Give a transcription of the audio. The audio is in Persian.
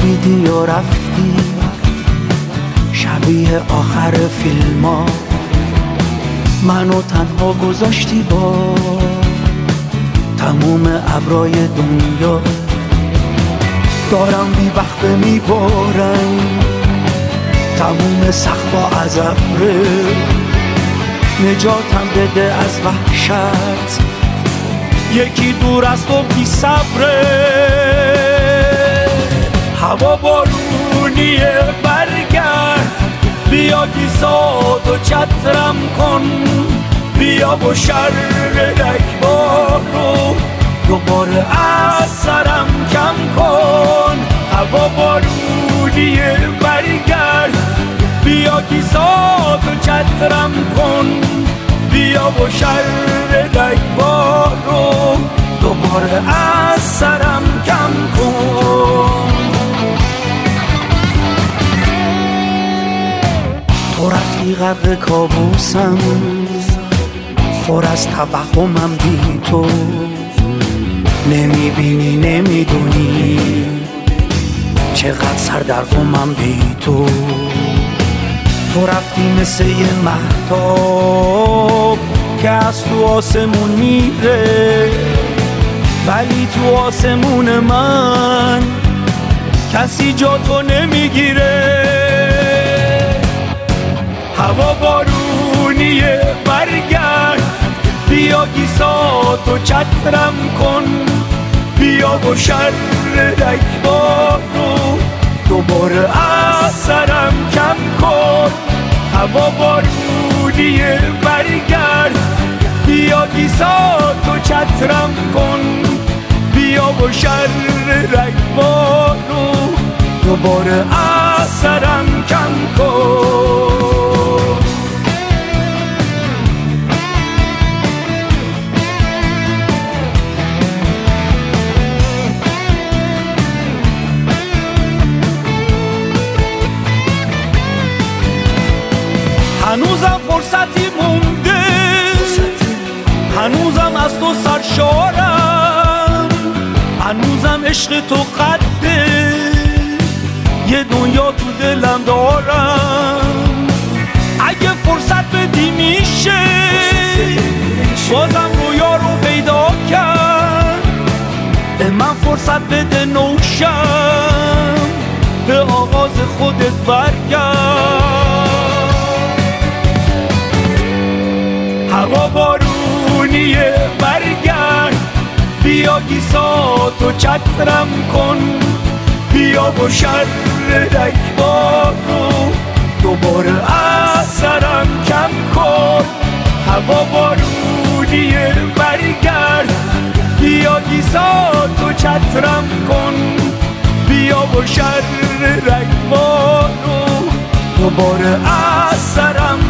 خوابیدی و رفتی شبیه آخر فیلم ها، منو تنها گذاشتی با تموم ابرای دنیا. دارم بی وقت میبارم تموم سقفا از ابره، نجاتم بده از وحشت، یکی دور است و بی صبره. هوا بارونیه برگرد، بیا گیساتو چترم کن، بیا با شر رگبار رو دوباره از سرم کم کن. هوا بارونیه برگرد، بیا گیساتو چترم کن، بیا با شر رگبار رو دوباره از سرم کم کن. تو رفتی غرق کابوسم، پر از توهمم بی تو، نمیبینی نمیدونی چقدر سردرگمم بی تو. تو رفتی مثل یه مهتاب که از تو آسمون میره، ولی تو آسمون من کسی جا تو نمیگیره. هوا بارونیه برگرد، بیا گیساتو چترم کن، بیا با شر رگبار رو دوباره از سرم کم کن. هوا بارونیه برگرد، بیا گیساتو چترم کن، بیا با شر رگبار رو دوباره از سرم کم کن. هنوزم فرصتی مونده، هنوزم از تو سرشارم، هنوزم عشق تو قده، یه دنیا تو دلم دارم. اگه فرصت بدی میشه بازم رویا رو پیدا کرد، به من فرصت بده نوشم، به آغاز خودت برگرد. هوا بارونیه برگرد، بیا گیساتو چترم کن، بیا با شر رگبار رو دوباره از سرم کم کن. هوا بارونیه برگرد، بیا گیساتو چترم کن، بیا با شر رگبار رو دوباره از سرم